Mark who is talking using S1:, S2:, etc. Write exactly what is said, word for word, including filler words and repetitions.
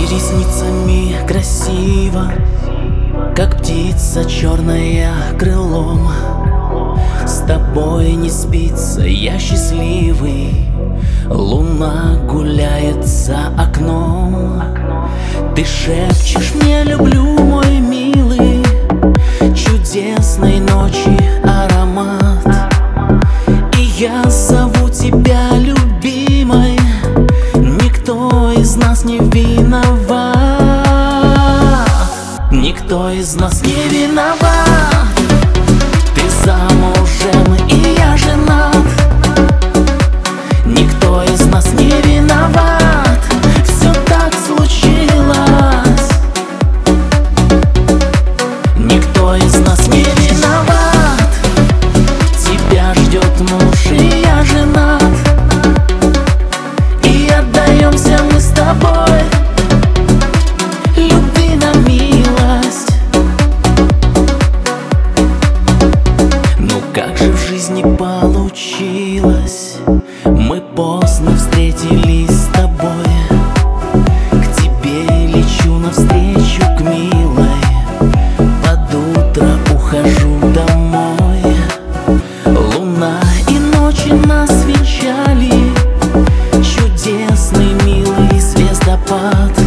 S1: ресницами красиво, как птица черная крылом. С тобой не спится, я счастливый. Луна гуляет за окном. Ты шепчешь мне: люблю, мой милый. Чудесной ночи аромат. И я зову тебя любимой. Никто из нас не виноват. Никто из нас не виноват. Ты замужем, и я женат. Никто из нас не виноват. Все так случилось. Никто из нас не виноват. Тебя ждет муж, и я женат. И отдаемся мы с тобой любви на милость. Ну как же в жизни получилось? Мы поздно встретились с тобой. К тебе лечу навстречу, к милой. Под утро ухожу домой. Луна и ночи нас венчали. Чудесный, милый звездопад.